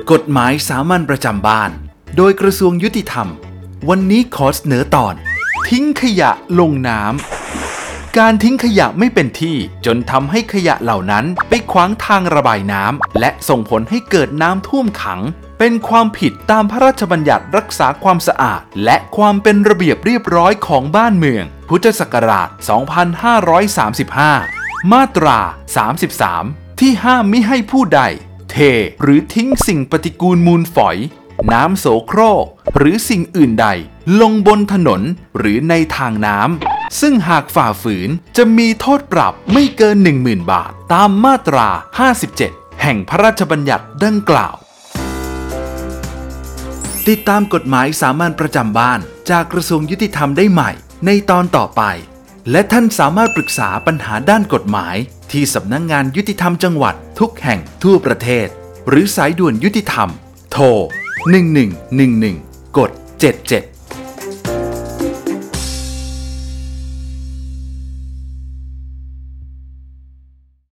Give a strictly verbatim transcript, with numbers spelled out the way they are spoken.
กฎหมายสามัญประจำบ้านโดยกระทรวงยุติธรรมวันนี้ขอเสนอตอนทิ้งขยะลงน้ำการทิ้งขยะไม่เป็นที่จนทำให้ขยะเหล่านั้นไปขวางทางระบายน้ำและส่งผลให้เกิดน้ำท่วมขังเป็นความผิดตามพระราชบัญญัติรักษาความสะอาดและความเป็นระเบียบเรียบร้อยของบ้านเมืองพุทธศักราช สองพันห้าร้อยสามสิบห้า มาตรา สามสิบสาม ที่ห้ามมิให้ผู้ใดเทหรือทิ้งสิ่งปฏิกูลมูลฝอยน้ำโสโครกหรือสิ่งอื่นใดลงบนถนนหรือในทางน้ำซึ่งหากฝ่าฝืนจะมีโทษปรับไม่เกิน หนึ่งหมื่น บาทตามมาตรา ห้าสิบเจ็ด แห่งพระราชบัญญัติดังกล่าวติดตามกฎหมายสามัญประจำบ้านจากกระทรวงยุติธรรมได้ใหม่ในตอนต่อไปและท่านสามารถปรึกษาปัญหาด้านกฎหมายที่สำนักงานยุติธรรมจังหวัดทุกแห่งทั่วประเทศหรือสายด่วนยุติธรรมโทรหนึ่งหนึ่งหนึ่งหนึ่งกดเจ็ดเจ็ด